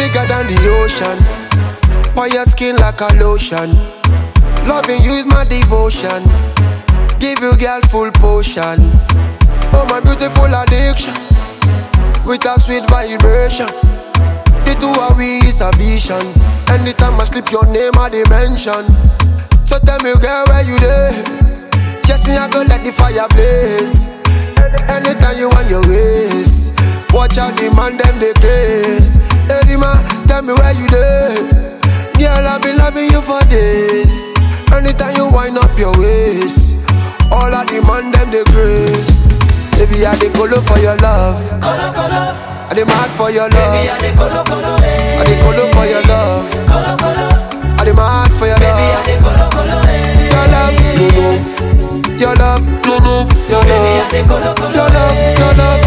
bigger than the ocean. On your skin like a lotion. Loving you is my devotion. Give you girl full potion. Oh my beautiful addiction. With a sweet vibration. The two of we is a vision. Anytime I slip your name I dimension. So tell me girl where you there. Just me I go let the fire blaze. Anytime you want your ways. Watch out the man them they craze. Hey man, tell me where you there. Girl I've been loving you for days. Anytime you wind up your waist. All of the man them they grace. Baby I dey colo for your love. Colo, colo. I dey mad for your love. Baby I dey colo, colo, eh. I dey colo for your love. Colo, colo. I dey mad for your love. Baby I dey colo, colo, eh. Your love, your love, your love, your Baby I love, dey colo, colo, your love, your love,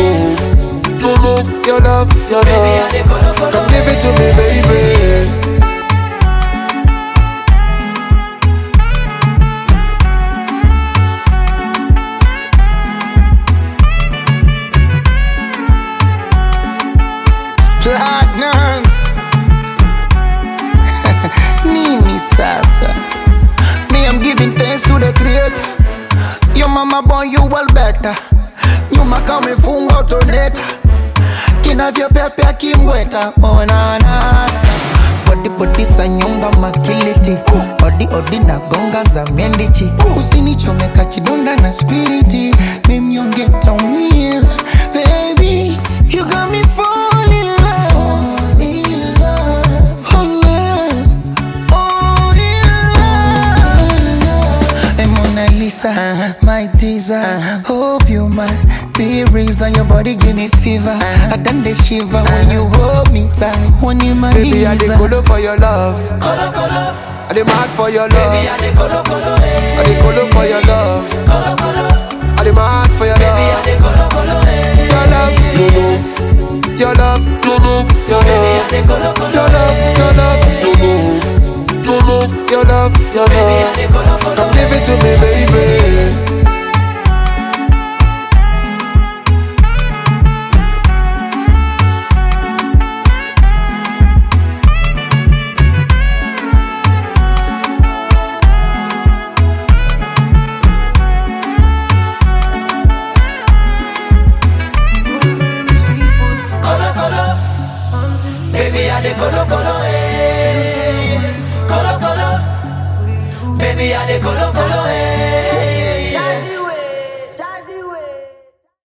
your love, your Baby I love. dey colo, colo, Come give it to me, baby. Platinums Nini sasa. Me I'm giving thanks to the creator. Your mama born you well better. Nyuma kama ifunga utoneta. Kinavyo pepe akimweta. Oh na na. Body body sanyonga makiliti. Odi na gonga za mendichi. Usinichomeka kidonda na spiriti. Mimi yonge taumia. Baby you got me falling in love. My teaser, hope you might be reason your body give me fever. I done the shiver when you hold me tight. When you my Baby I dey colo for your love. colo, colo. I dey mad for your Baby I love. dey colo, colo, eh. I dey colo for your love. Colo, colo. I dey mad for your Baby I love. dey colo, colo, eh. Your love, your love, your love, your Baby I love, dey colo, colo, your love, eh. your love, your love, your Baby I love. dey colo, colo, Come give it to me, baby. Baby, I dey colo, colo, eh. Colo, colo. Baby, I dey colo, colo,